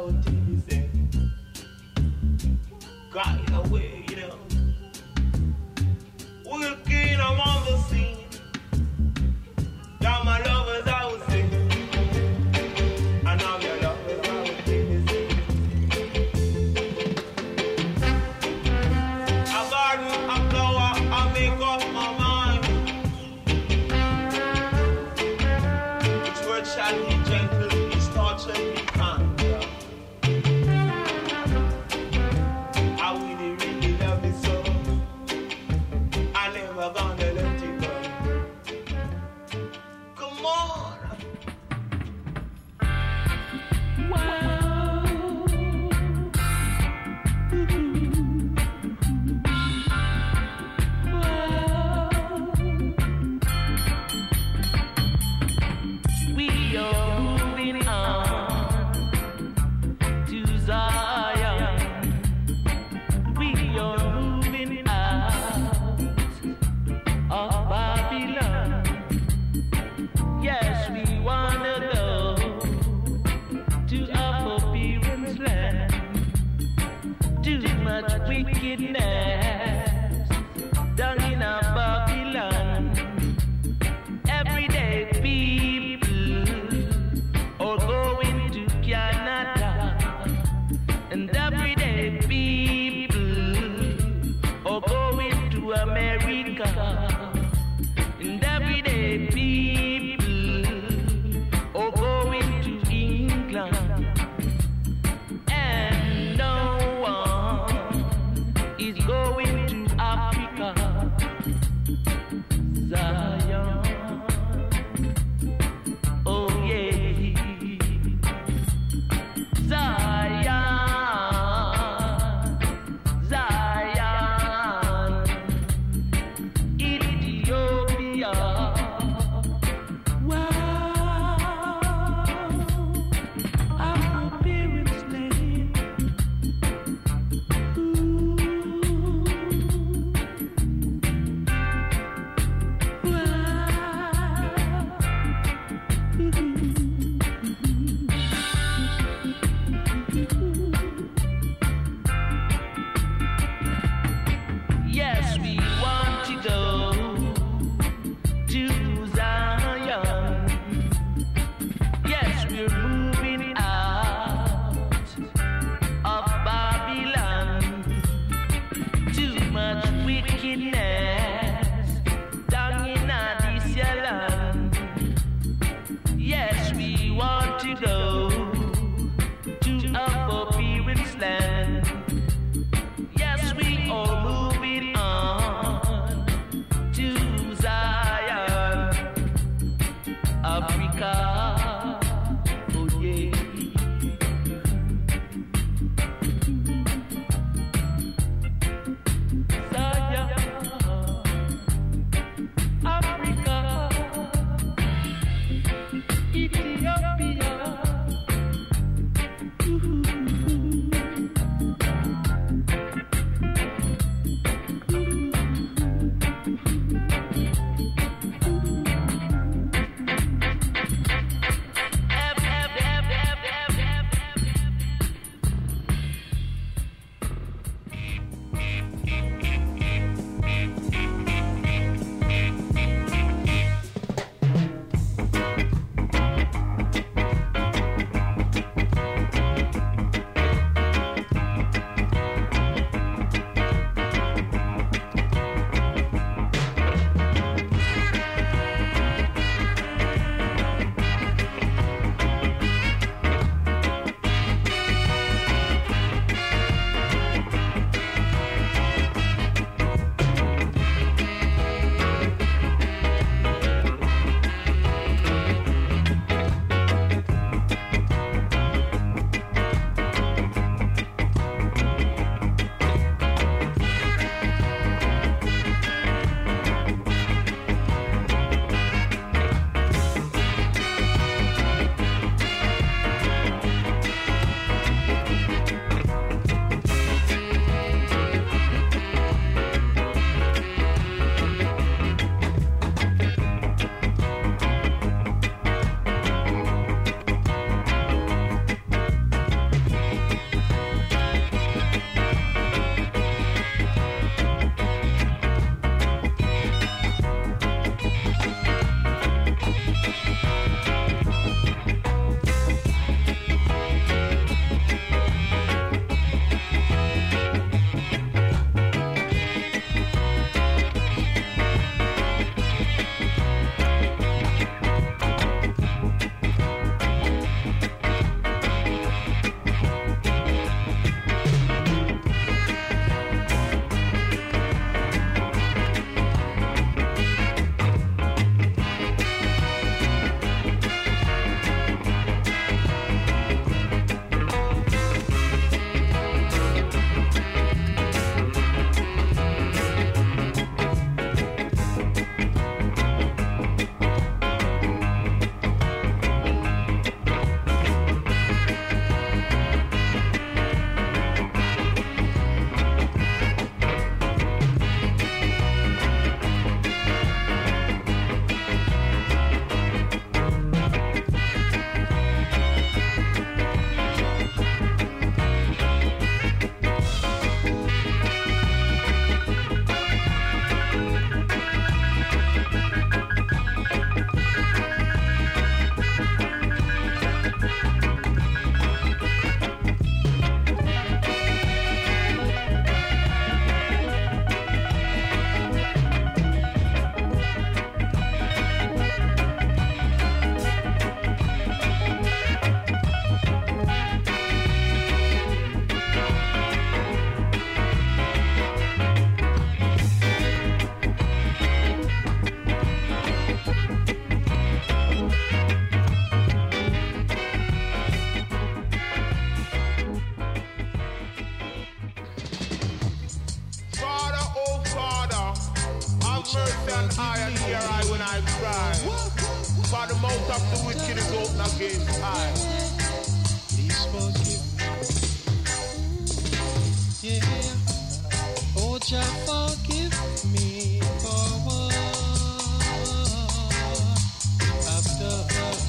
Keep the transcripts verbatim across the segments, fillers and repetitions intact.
our T V set. Got away, you know. We're keen on the scene. Now my lovers I would say, and now your lovers I would T V set. A garden, a flower, I make up my mind. Each word shall be gentle, each thought shall be kind. I really, really love it so. I never gonna let it go. Come on. We are moving on to Zion. We are moving out of Babylon. Yes, we wanna go to a forbearance land. Too much wickedness down in a Babylon. Everyday people are going to Canada, and everyday people are going to America, and everyday people are going to England, and no one is going to Africa. Zion, oh yeah, Zion, Zion, Ethiopia. Wow, our parents' land. Yes, we want to go to Zion. Yes, we're moving out of Babylon. Too much wickedness down in this land. Yes, we want to go to a forbearance land. Yes, we are moving on to Zion, Africa. Oh yeah. Zion. mouth of the wicked is open against I. Please forgive me. Yeah. Oh, Jah, forgive me for what I've done.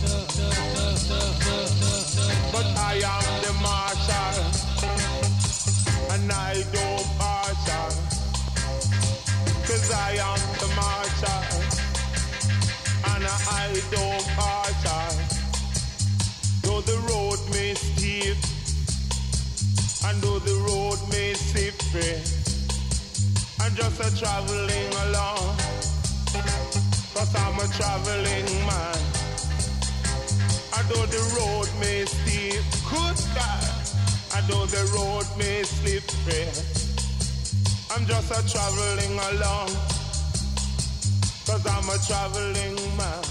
But I am the marshal, and I don't marshal. Cause I am the marshal, and I don't marshal. Though the road may steep, and though the road may slippery, I'm just a traveling along. Cause I'm a traveling man. And though the road may steep, good God, and though the road may slippery, I'm just a traveling along. Cause I'm a traveling man.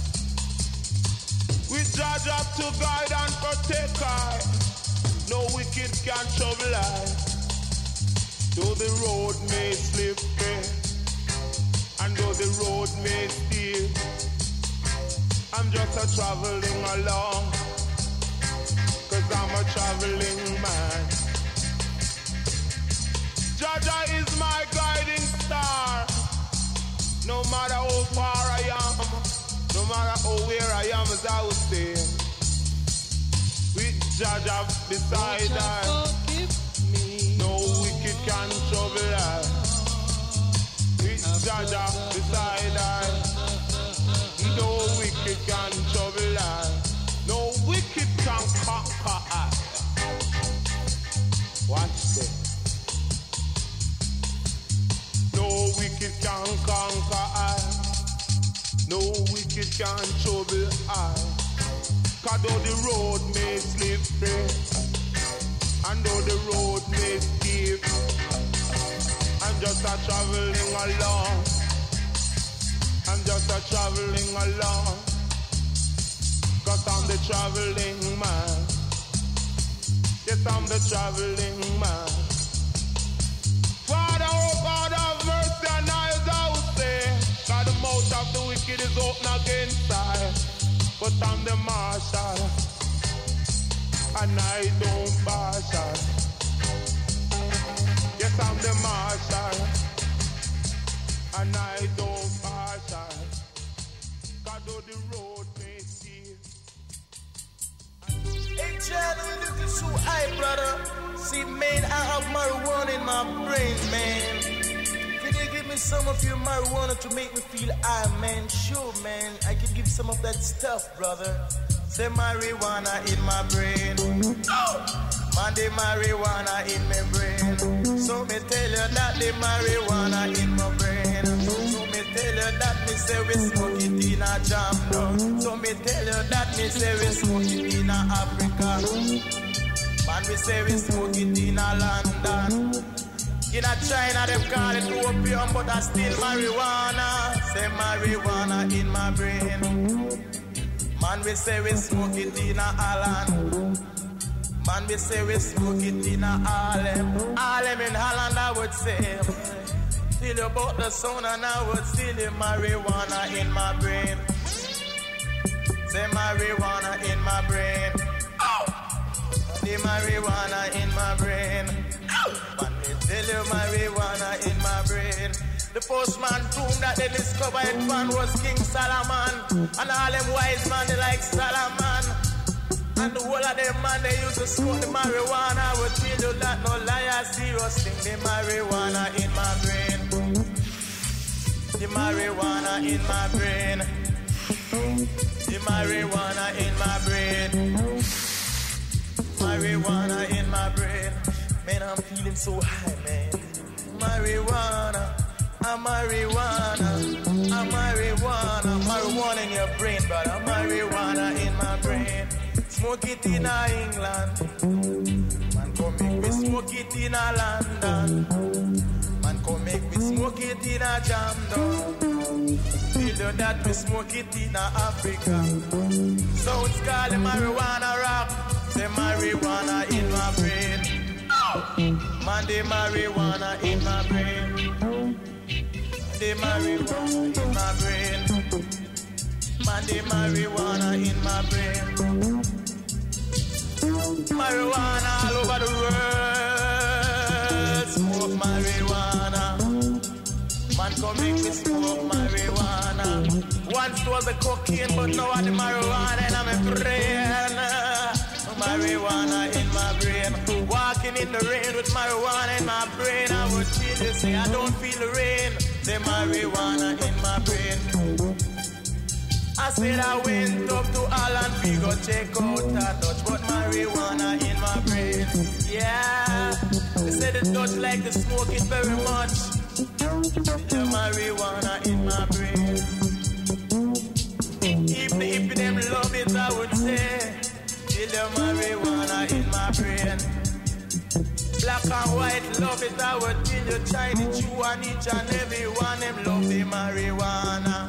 We judge up to guide and protect I. No wicked can trouble I. Though the road may slippery, and though the road may steep, I'm just a traveling along. Cause I'm a traveling man. Jaja is my guiding star. No matter how far I am, no matter how where I am, as I would say, with Jaja beside I, no wicked can trouble I. With Jaja beside I, no wicked can trouble I. No wicked can conquer I. Watch this. No wicked can conquer I. No wicked can trouble I. Cause though the road may slippery, and though the road may steep, I'm just a traveling along. I'm just a traveling along. Cause I'm the traveling man. Yes, I'm the traveling man. Father, oh God, have mercy on us, I would say. God, the mouth of the wicked is open against I. But I'm the marshal, and I don't marshal. Yes, I'm the marshal, and I don't marshal. God, though the road may steep. Hey, John, look at so high, brother. See, man, I have marijuana in my brain, man. Can you give me some of your marijuana to make me feel high, man? Sure, man. I can give some of that stuff, brother. Say marijuana in my brain. Oh! Man, the marijuana in my brain. So me tell you that the marijuana in my brain. So me tell you that me say we smoke it in a jam now. So me tell you that me say we smoke it in a Africa. Man, we say we smoke it in a London. In a China, them call it opium, but I still marijuana. Say marijuana in my brain. Man, we say we smoke it in a Holland. Man, we say we smoke it in a Harlem. Harlem in Holland, I would say. Still about the sound, and I would still the marijuana in my brain. Say marijuana in my brain. Oh! The marijuana in my brain. Man, me tell you marijuana in my brain. The first man tomb that they discovered it found was King Solomon. And all them wise man, they like Solomon. And the whole of them man, they used to smoke the marijuana. I would tell you that no liar, serious thing. The marijuana in my brain. The marijuana in my brain. The marijuana in my brain. Marijuana in my brain. Man, I'm feeling so high, man. Marijuana, a marijuana, a marijuana, marijuana in your brain, brother. Marijuana in my brain. Smoke it in England. Man, come make me smoke it in London. Man, come make me smoke it in a Jamdo. Feel that we smoke it in Africa. Sounds called the marijuana rock. Say marijuana in my brain. Man, the marijuana in my brain. The marijuana in my brain. Man, the marijuana in my brain. Marijuana all over the world. Smoke marijuana. Man, come make me smoke marijuana. Once it was the cocaine, but now I the marijuana in my brain. Marijuana in my brain. Walking in the rain with marijuana in my brain. I would chill you say I don't feel the rain. The marijuana in my brain. I said I went up to Alan Figo check out a Dutch, but marijuana in my brain. Yeah, they said the Dutch like to smoke it very much. The marijuana in my brain. If the hippie them love it, I would say. Till the marijuana in my brain. Black and white love it, I would tell you Chinese, you and each and every one them love the marijuana.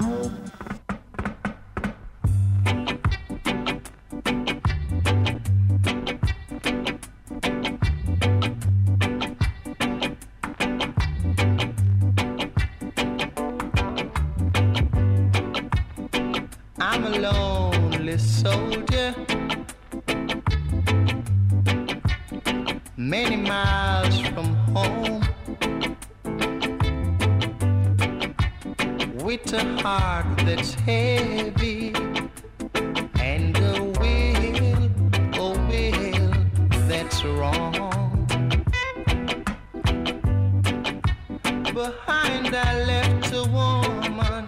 I'm a lonely soldier, many miles from home, with a heart that's heavy and a will, a will that's wrong. Behind I left a woman,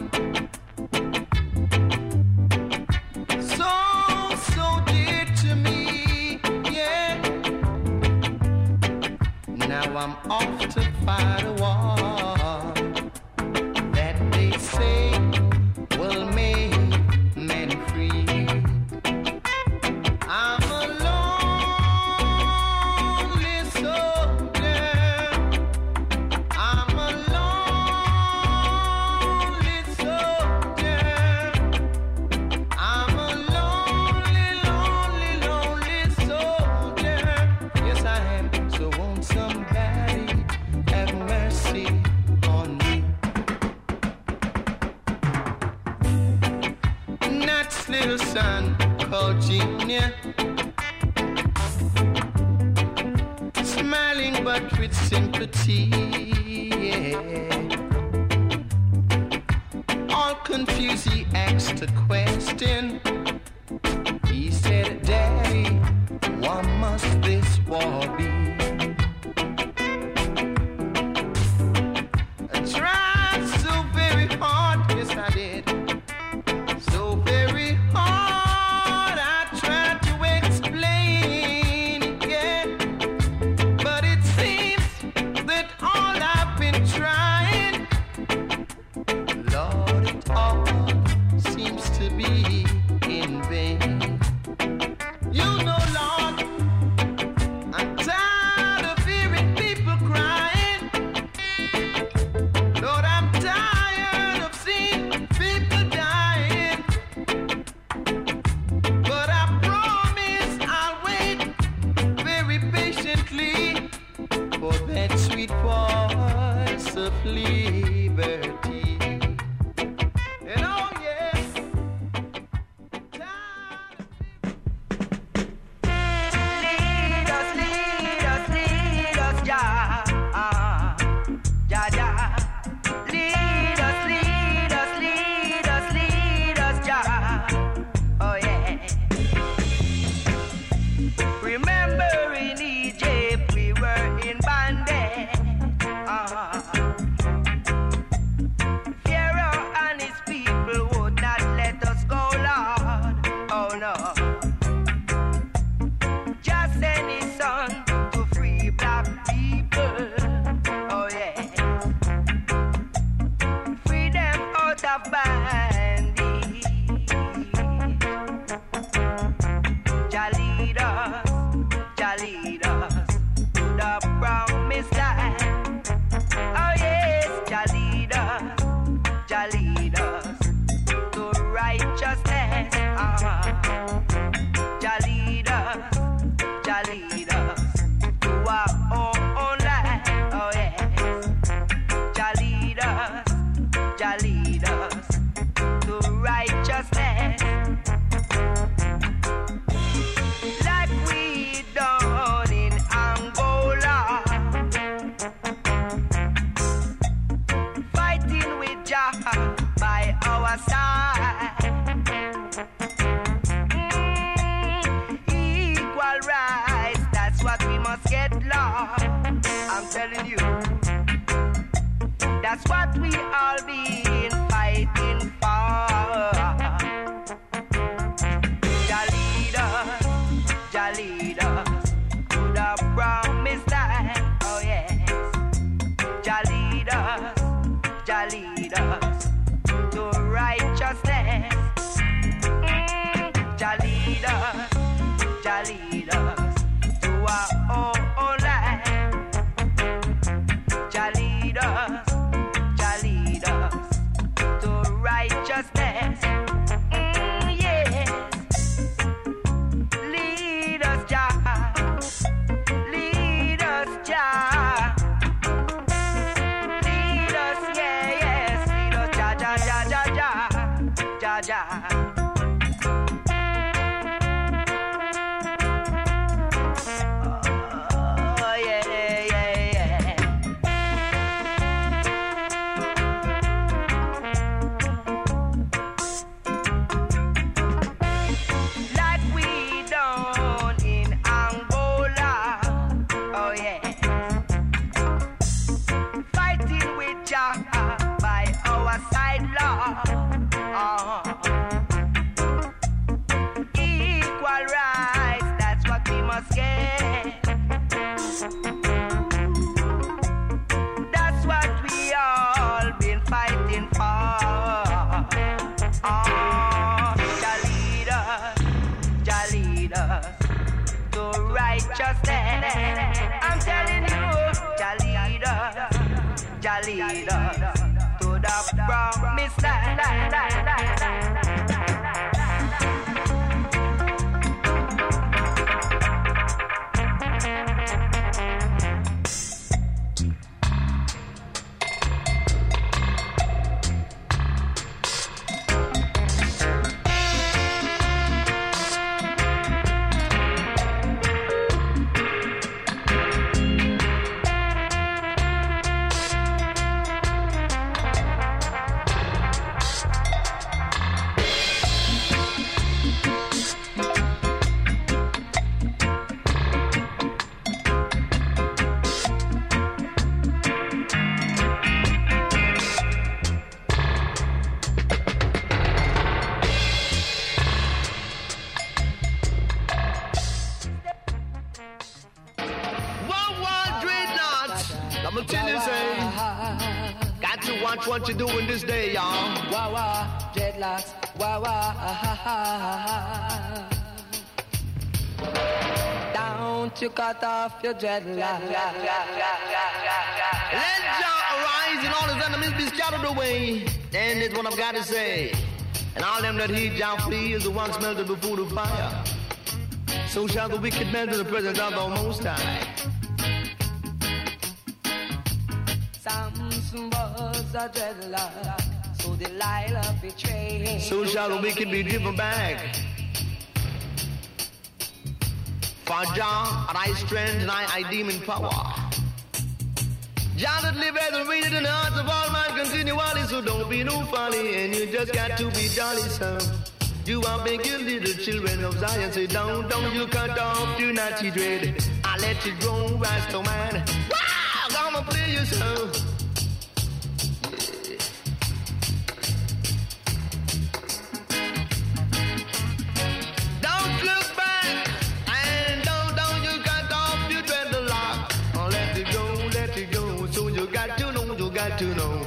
so, so dear to me, yeah. Now I'm off to fight a war that they say will make men free. I'm a lonely soldier. I'm a lonely soldier. I'm a lonely, lonely, lonely soldier. Yes, I am. So won't somebody have mercy on me? Nat's little son called Junior, smiling but with sympathy, yeah. All confused, he asked a question. He said, Daddy, why must this war be? I tried so very hard, yes I did. So very hard, I tried to explain, yeah. But it seems that all I've been trying, Lord, it all seems to be in vain. You know, Lord, I'm tired of hearing people crying. Lord, I'm tired of seeing people dying. But I promise I'll wait very patiently for that sweet voice of liberty. And oh yes, tired of must get lost. I'm telling you, that's what we all been fighting for. Jah lead us, Jah lead us to the promised land. Oh yes, Jah lead us, Jah lead us to righteousness. Mm, Jah lead us, Jah lead us to our own land. Jah lead us, Jah lead us to righteousness. Mm, yes, lead us, Jah, lead us, Jah, lead us, yeah, yes, lead us, Jah, Jah, Jah, Jah, Jah, Jah, Jah. Oh, yeah, yeah, yeah. Like we done in Angola. Oh, yeah. Fighting with Jah by our side, Lord. Uh-huh. Equal rights, that's what we must get. That's what we all been fighting for. Oh, Jah lead us, Jah lead us to righteousness. I'm telling you, Jah lead us, Jah lead us to the promised land. I'ma tell you, say, got to watch what you're doing this day, y'all. Wah wah, dreadlocks, wah wah, don't you cut off your dreadlocks. Let Jah arise and all his enemies be scattered away. And that's what I've got to say. And all them that heed Jah flee is the ones melted before the fire. So shall the wicked melt in the presence of the Most High. Samson was a dreadlock, so Delilah betrayed him. So shall the wicked be driven back. For Jah, and I strength, and I, I deem in power. Jah that liveth and reigneth in the hearts of all men continually, so don't be no folly, and you just got to be jolly, son. You are making little children of Zion, say down, down, you cut off, do not you dread. I let you grow, Rasta man. Wow, gonna play you so. To know.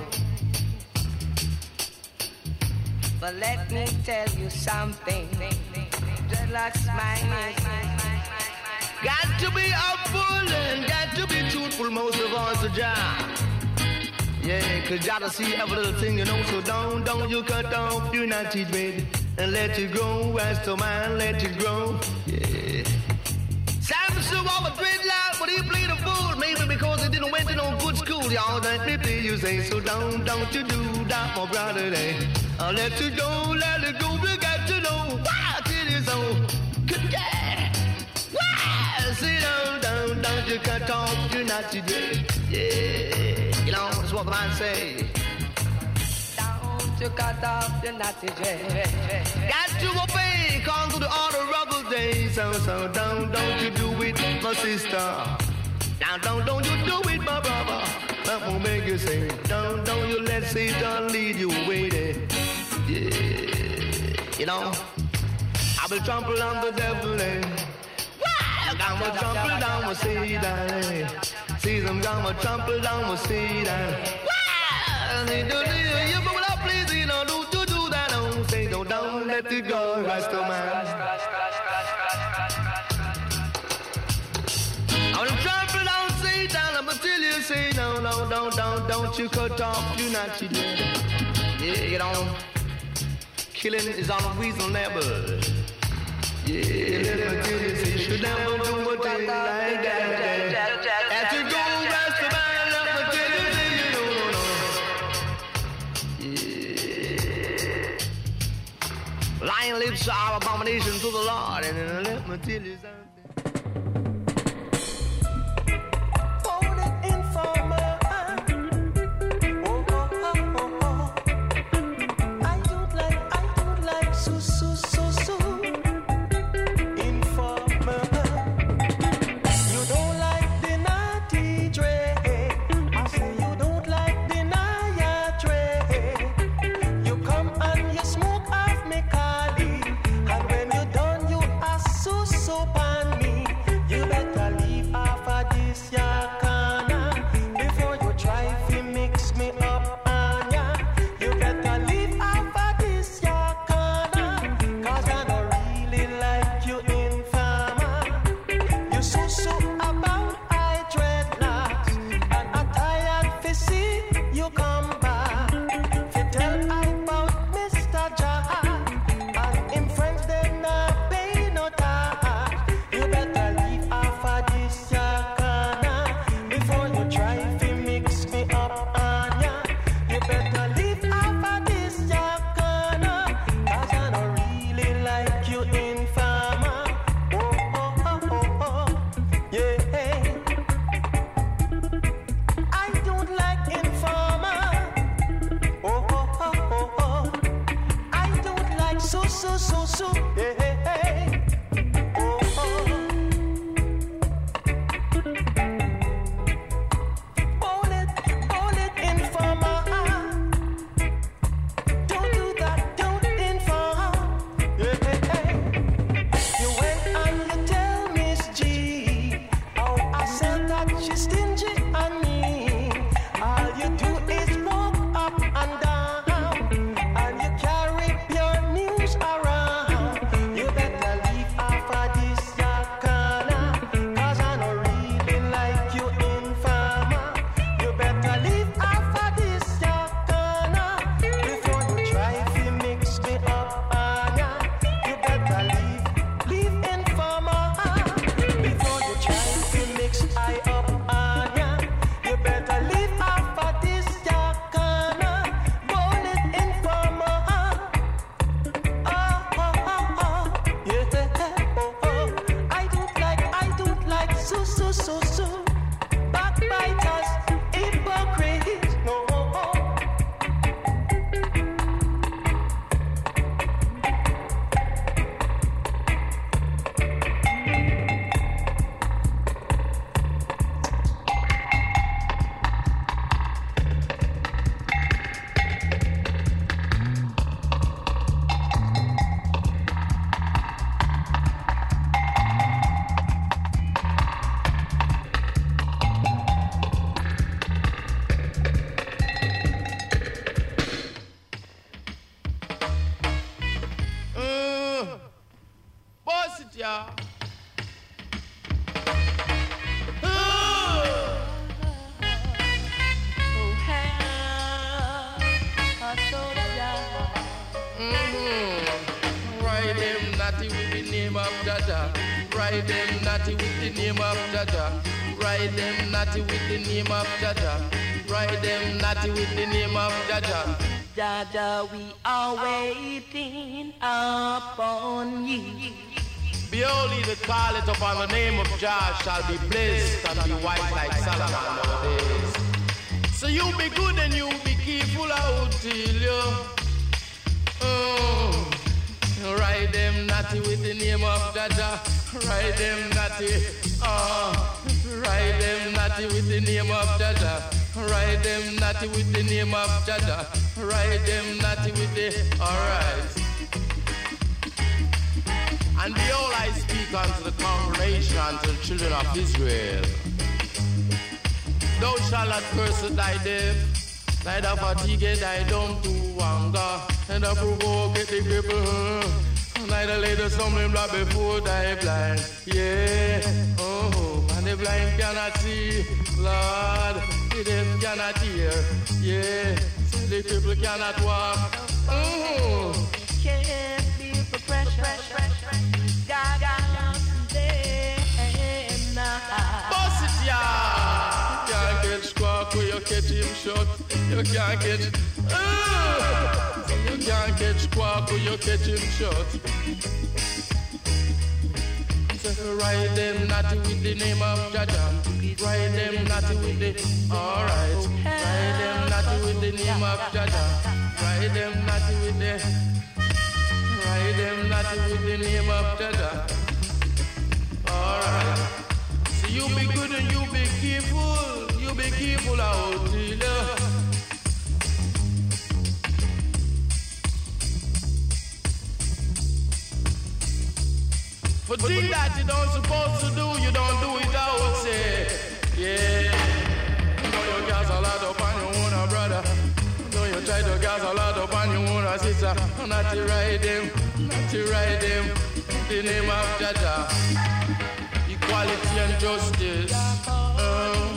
But let me tell you something. Dreadlocks mine. Got to be humble and got to be truthful most of all to Jah. Yeah, cause Jah to see every little thing you know. So don't, don't you cut off your naughty dread and let it grow. As to man, let it grow. Yeah. Samson was a dreadlock, but he played a fool. Maybe because he didn't went to no good school, y'all. Let me play you say, so don't, don't you do that, my brother. Day. I'll let you go, let it go. We got to know why it is so. Good day. Why? Sit down, down, don't you cut off your naughty dread. Yeah, you know that's what the man say. Don't you cut off your naughty dread. Got to obey, call to the order of the say so, so don't, don't you do it, my sister. Now don't, don't you do it, my brother. That will make you say, don't, don't you let Satan lead you away there. Yeah, you know, I will trample on the devil, eh. I'm gonna trample down with Satan, see them gonna trample down with Satan. You will not please, you know, do, do, do that, don't say, don't, don't let it go, Rasta man. I'm gonna trample down Satan, I'm gonna tell you, say, no, no, don't, don't, don't you cut off, you not you dead. Yeah, you know, killing is unreasonable. Yeah, let me tell you, say, you should never do a thing like that. As you go, Rasta man, let me tell you, say, you know, no, no. Yeah. Lying lips are abomination to the Lord, and let me tell you something. Ride them naughty with the name of Jaja. Ride them naughty with the name of Jaja. Ride them naughty with the name of Jaja. Jaja, we are waiting upon you. Behold, he that calleth upon the name of Jah shall be blessed and be white like Solomon nowadays. So you be good and you be careful out till you. Oh, Ride them naughty with the name of Jaja. Ride them naughty. Oh, ride them naughty with the name of Jaja. Ride them naughty with the name of Jaja. Ride them naughty with the. Alright. And behold, I speak unto the congregation, unto the children of Israel. Thou shalt not curse thy death, neither fatigue thy dumb to anger, neither provoke the cripple, neither lay the stumbling block before thy blind. Yeah, oh, and the blind cannot see, Lord, the deaf cannot hear. Yeah, the cripple cannot walk. Oh, Can't be for pressure. God, God, them now. Boss it, yeah. You can't get squawk when you catch him shot. You can't get. Uh, you can't get squawk when you catch him shot. So ride them naughty with the name of Jaja. Ride them naughty with the. Alright. Ride them naughty with the name of Jaja. Ride them naughty with the. Ride them naughty with the name of Jaja. Alright. So you be good and you be careful. You be careful out there. For things that you don't supposed to do, you don't do it out, say. Yeah. You know you gas a lot up on your own brother. You know you try to gas a lot up on your own sister. Not to ride them, not to ride them. The name of Jaja. Equality and justice. Um,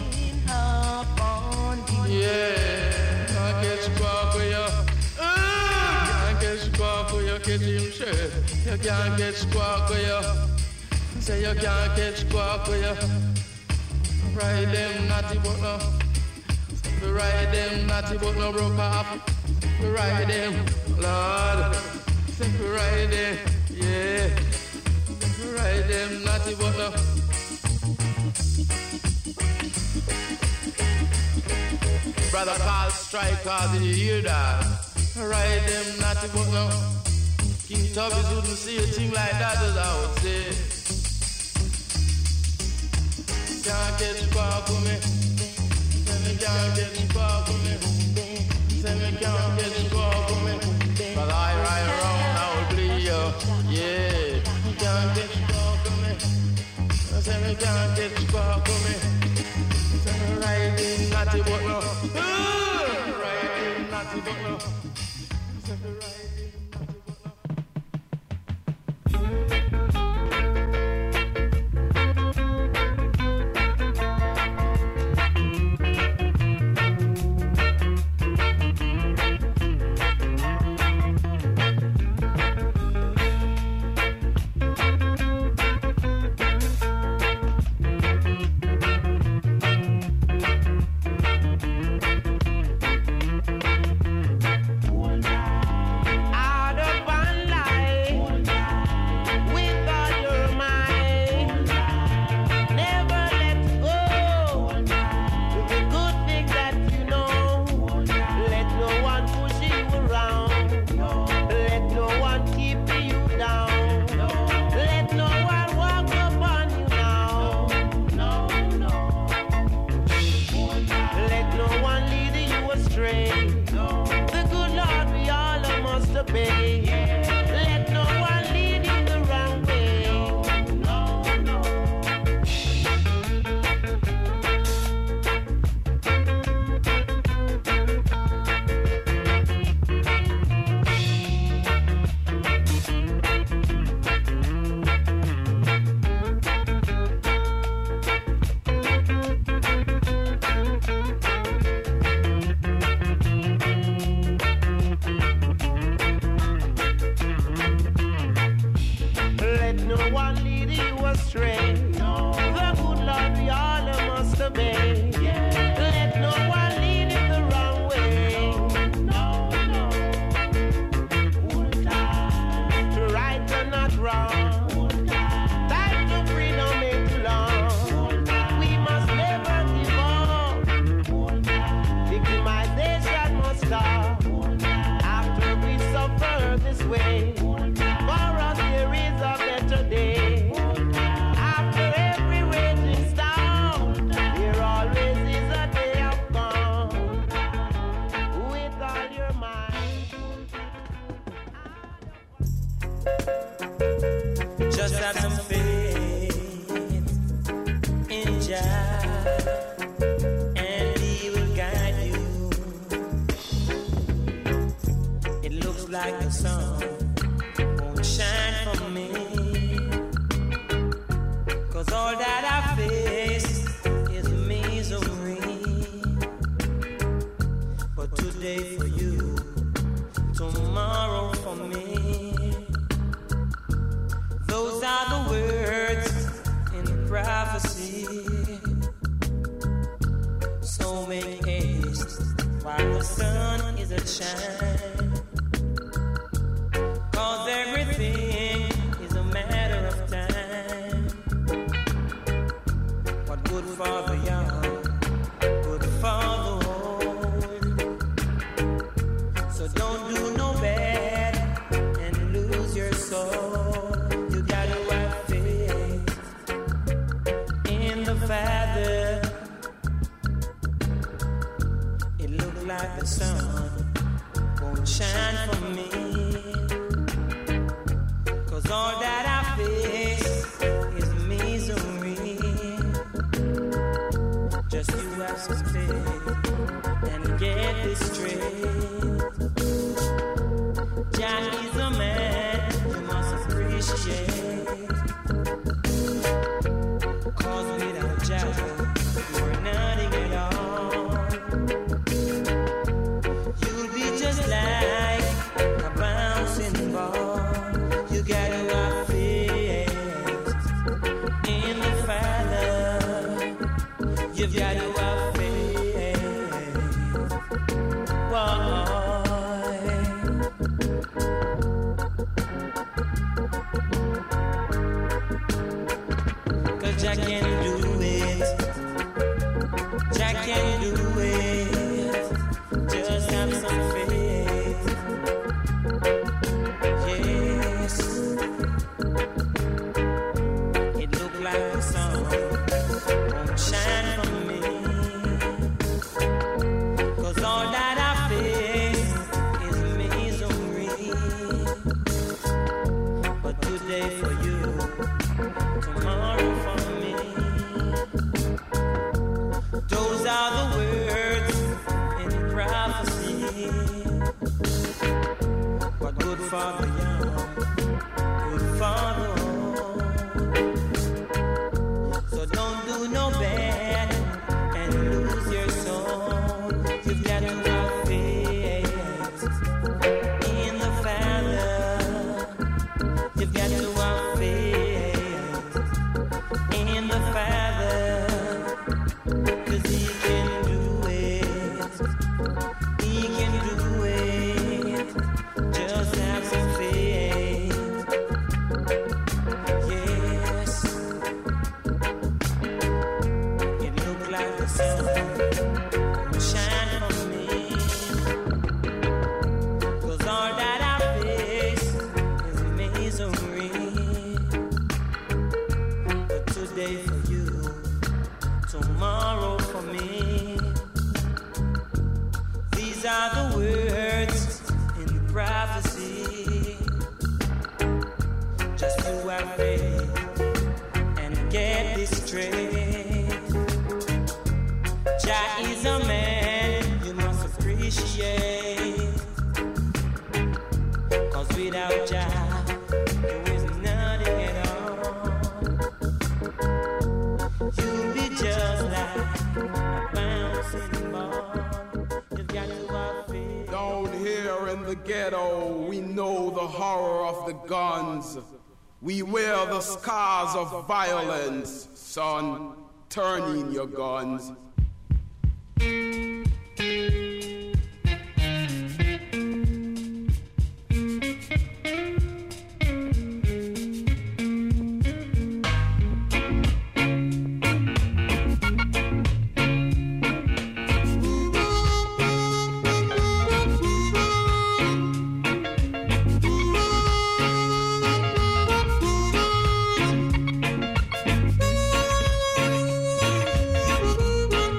yeah. Can't get squawk with you. Can't get squawk with you. Get him shirt. You can't get squawk with you. Say you can't get squawk with you. Ride them naughty but no. Ride them naughty but no broke off. Ride them, Lord. Ride them, yeah. Ride them naughty but no. Brother Carl Striker, did you hear that? Ride them naughty but no. King Tubby's wouldn't see a thing like that as I would say. Can't get spark with me. Say me can't get spark with me. Say me can't get spark with me. But I ride around, I will bleed you. Yeah. Can't get spark with me. Say me can't get spark with me. Say me riding naughty but no. Riding naughty but no. Say me riding naughty but no. like the sun won't shine for me. Cause all that I face is misery. But today for you, tomorrow for me. Those are the words in prophecy. So make haste while the sun is a shine. Cause everything is a matter of time. What good for the young, good for the old. So don't do no bad and lose your soul. You gotta have faith in the Father. It look like the sun won't shine for me. Cause all that I face is misery. Just you have some faith and get this straight. Jah is a man you must appreciate. Cause without Jah you are nothing at all. You'll be just like a bouncing ball. You gotta have faith in the Father. You've gotta have faith. Whoa. Cause Jah can do it. Jah can do it. Just have some faith. Yes. It look like the sun won't shine for me. Cause all that I face is misery. But today for you, tomorrow for me. Those are the words in prophecy. What good for the young, good for the old. So don't do no bad and lose your soul. You've got to have faith in the Father. You've got to have faith in the Father. Cause He can do it. He can do it. Just have some faith. Yes. It look like the sun will shine for me. Cause all that I face is misery. But today for you, tomorrow for me. These are the words in prophecy. Just to have faith and get this straight. Jah is a man you must appreciate. Cause without Jah there is nothing at all. You'll be just like a bouncing ball. You've got to have faith. Down here in the ghetto, we know the horror of the guns. We wear the scars of violence. Son, turn in your guns. Thank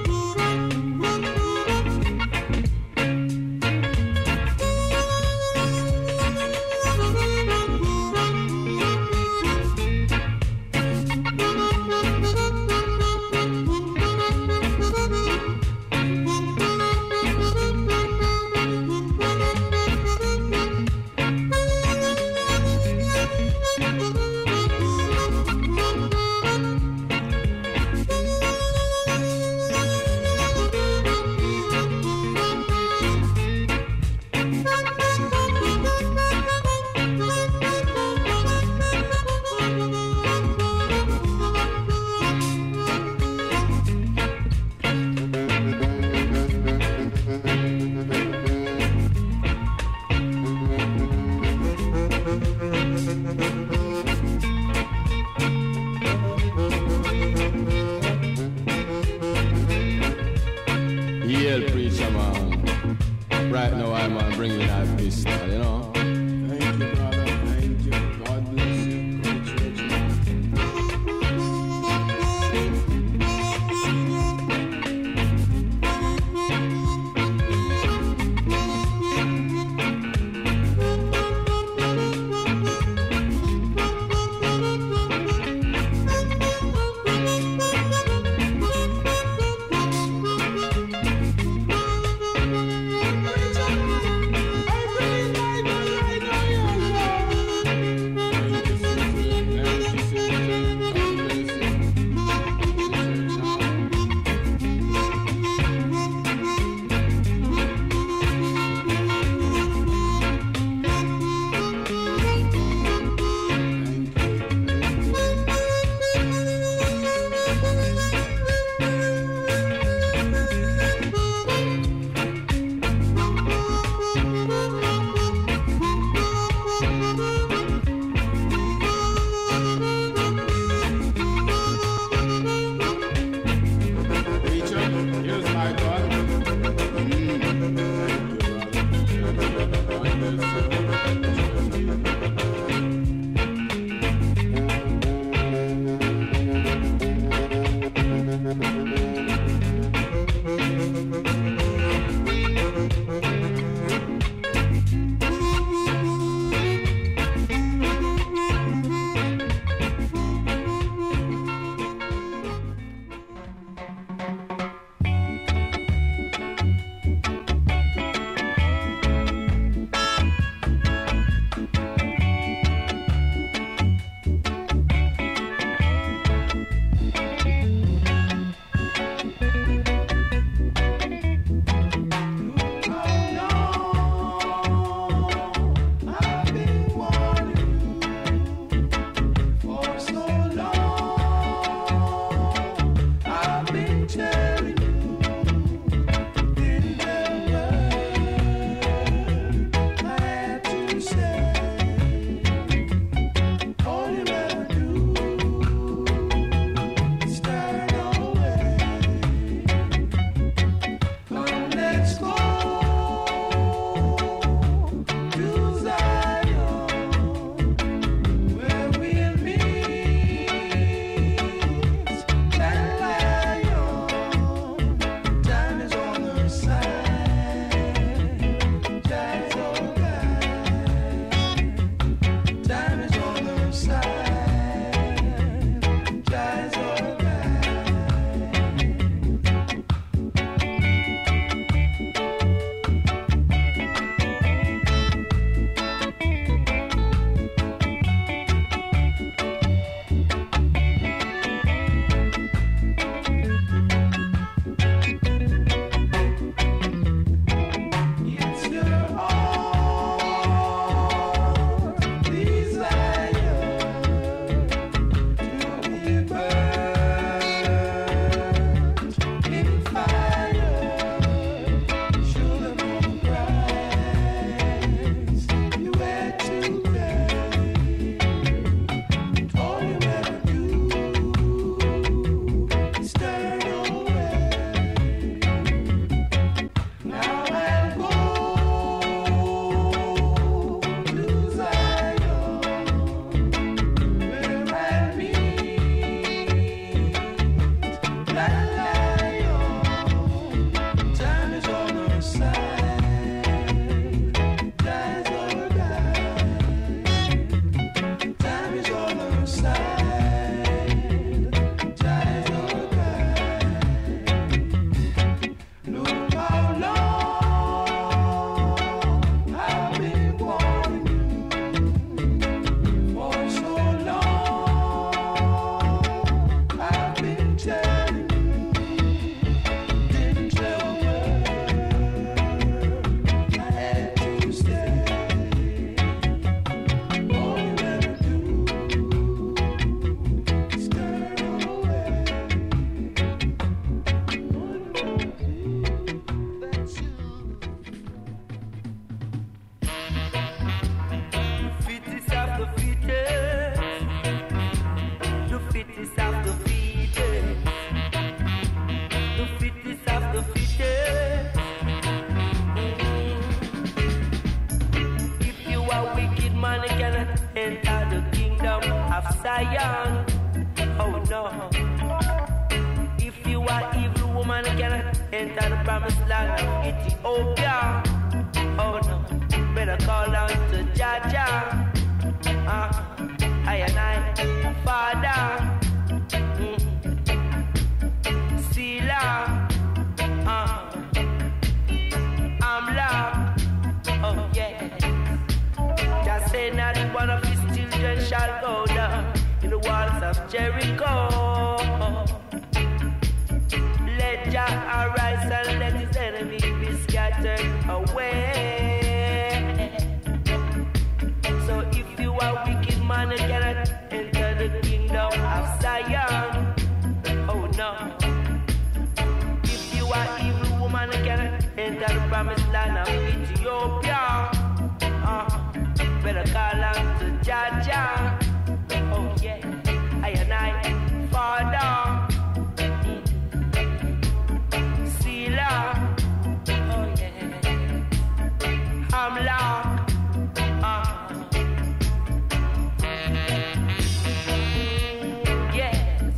Real preacher man. Right now I'm uh, bringing that pistol, you know. Thank you, brother. Thank you. God bless you. Good church man. woman cannot enter the promised land of Ethiopia. Oh no, better call out to Jaja. Uh, I and I, Father, mm. Sila, uh, I'm locked. Oh yeah, just say not one of his children shall go down in the walls of Jericho. Let Jah arise and let his enemy be scattered away. So if you are wicked man, you cannot enter the kingdom of Zion. Oh no. If you are evil woman, you cannot enter the promised land of Ethiopia. Uh, better call out to Jaja. Oh yeah, I and I, Father. Oh yeah, I'm locked. Uh. Yes.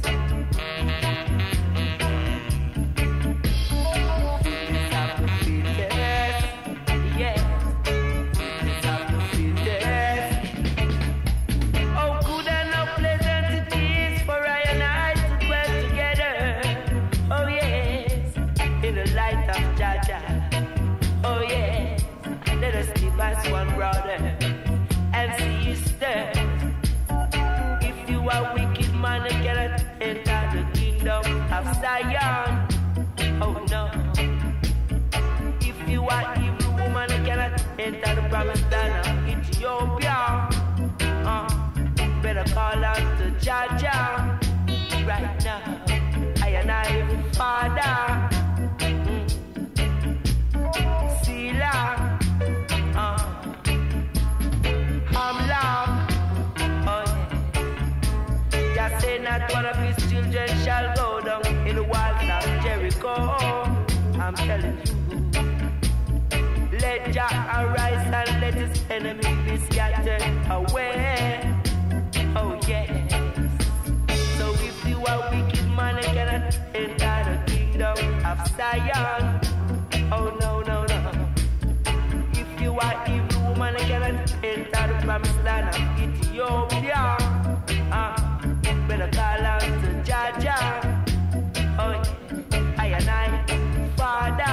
It's up to feel this. Yes. It's up to feel this. Oh, good and no pleasant it is for I and I to dwell together. Oh yes, in the light of Jaja. Oh yes, let us live as one brother and sister. If you are wicked man, you cannot enter the kingdom of Zion. Oh no. If you are evil woman, you cannot enter the promised land of Ethiopia. Uh, better call out to Jaja right now. I and I, Father. Sila, uh, I'm locked. Oh yeah. Just say not one of his children shall go down in the walls of Jericho. I'm telling you. Let Jah arise and let his enemy be scattered away. Oh yes. So if you are wicked man, you cannot enter the kingdom of Zion. Oh no, no, no. If you are evil woman, you cannot enter the promised land of Ethiopia. Uh, better call out to Jaja. Oh yeah, I and I, Father.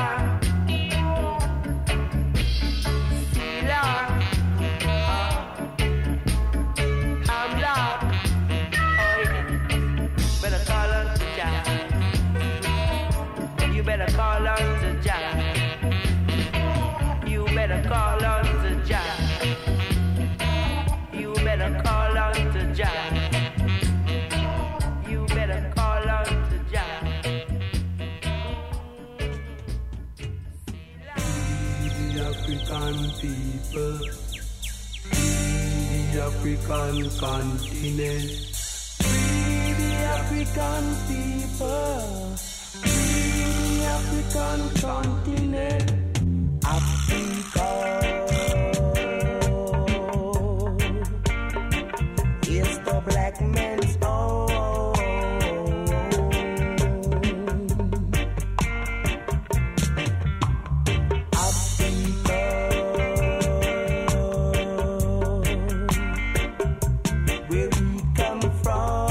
Sila, uh, I'm locked. Oh yeah, better call out to Jah. You better call out to Jah. You better call on to Jah. You better call on to Jah. You better call on to Jah. The African people, the African continent, the African people, the African continent. Africa is the black man's own. Africa, where we come from.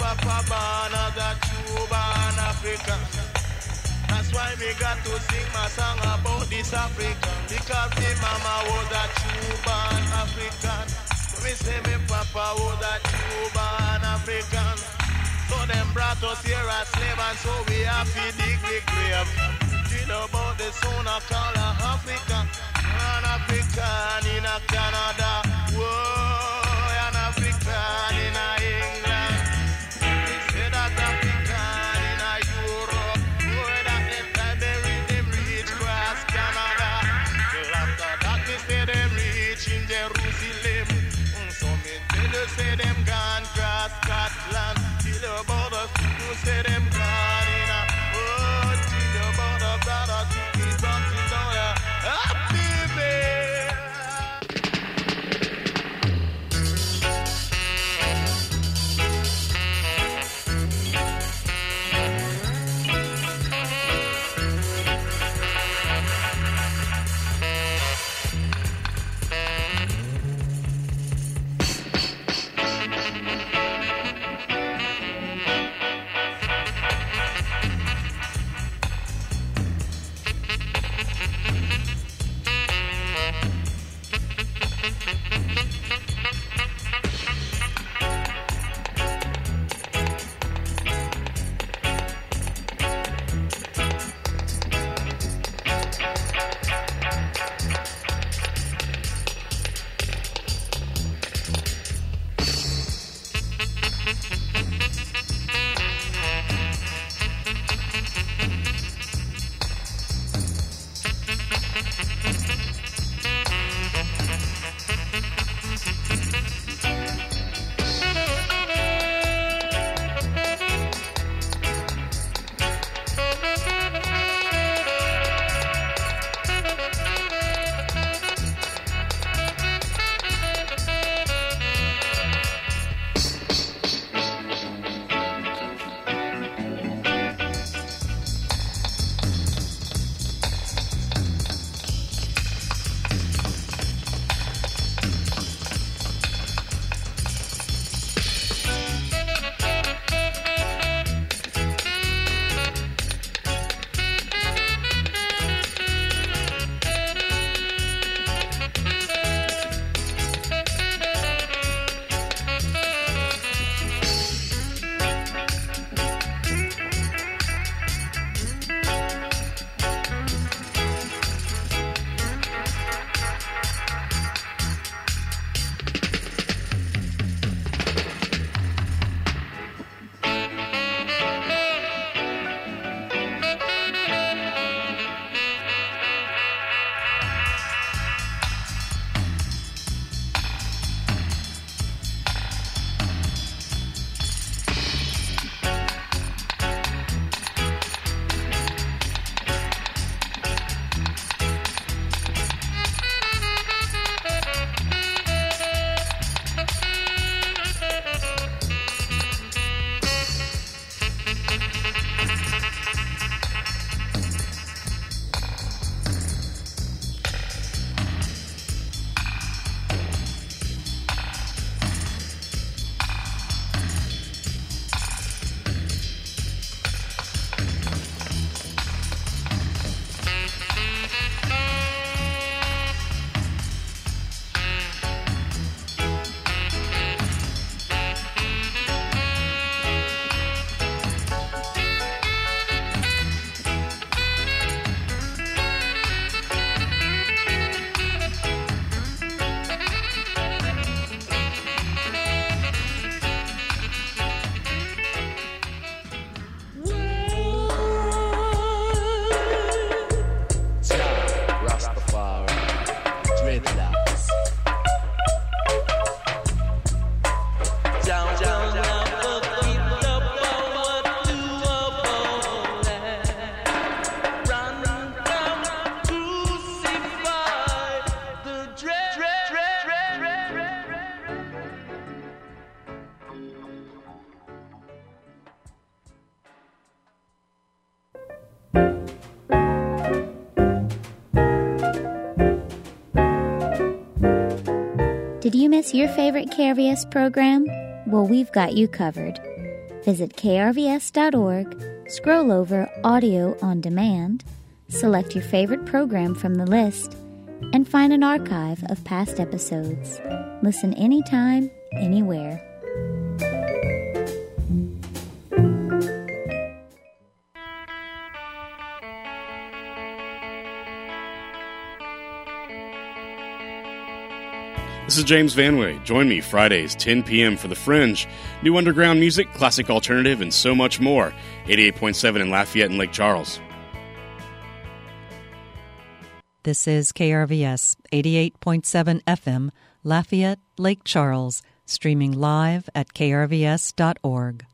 papa born as a true born African. That's why me got to sing my song about this African. Because me mama was a true born African. So me say me papa was a true born African. So them brought us here as slave, and so we have to dig the grave. Read about the son of color African. An African in a Canada. Whoa, an African in a England. They say that African in a Europe. Whoa, that them time they reach them reach across Canada. Till after that me say them reach in Jerusalem. Mm, so me tell you say them gone cross Scotland. Till about us to say them gone in a. Oh, till about the brothers to be something down there. Happy Did you miss your favorite K R V S program? Well, we've got you covered. Visit K R V S dot org, scroll over Audio on Demand, select your favorite program from the list, and find an archive of past episodes. Listen anytime, anywhere. This is James Vanway. Join me Fridays, ten p.m. for The Fringe. New underground music, classic alternative, and so much more. eighty-eight point seven in Lafayette and Lake Charles. This is K R V S eighty-eight point seven F M, Lafayette, Lake Charles, streaming live at K R V S dot org.